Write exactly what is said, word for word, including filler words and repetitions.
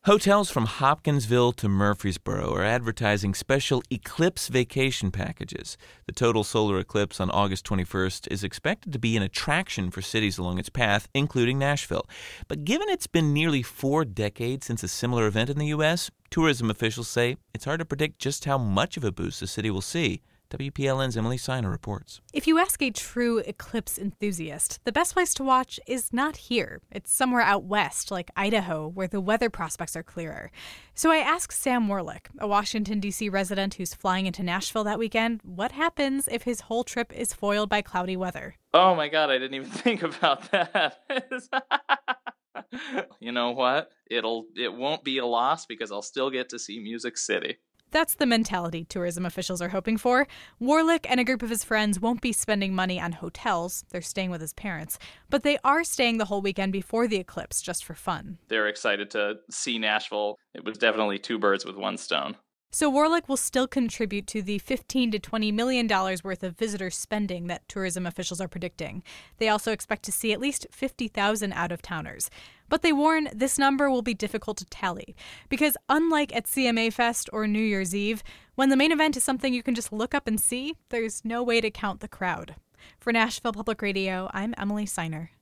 Hotels from Hopkinsville to Murfreesboro are advertising special eclipse vacation packages. The total solar eclipse on August twenty-first is expected to be an attraction for cities along its path, including Nashville. But given it's been nearly four decades since a similar event in the U S, tourism officials say it's hard to predict just how much of a boost the city will see. W P L N's Emily Siner reports. If you ask a true eclipse enthusiast, the best place to watch is not here. It's somewhere out west, like Idaho, where the weather prospects are clearer. So I asked Sam Warlick, a Washington, D C resident who's flying into Nashville that weekend, what happens if his whole trip is foiled by cloudy weather. Oh my God, I didn't even think about that. You know what? It'll it won't be a loss because I'll still get to see Music City. That's the mentality tourism officials are hoping for. Warlick and a group of his friends won't be spending money on hotels. They're staying with his parents. But they are staying the whole weekend before the eclipse just for fun. They're excited to see Nashville. It was definitely two birds with one stone. So Warlick will still contribute to the fifteen to twenty million dollars worth of visitor spending that tourism officials are predicting. They also expect to see at least fifty thousand out-of-towners. But they warn this number will be difficult to tally because unlike at C M A Fest or New Year's Eve, when the main event is something you can just look up and see, there's no way to count the crowd. For Nashville Public Radio, I'm Emily Siner.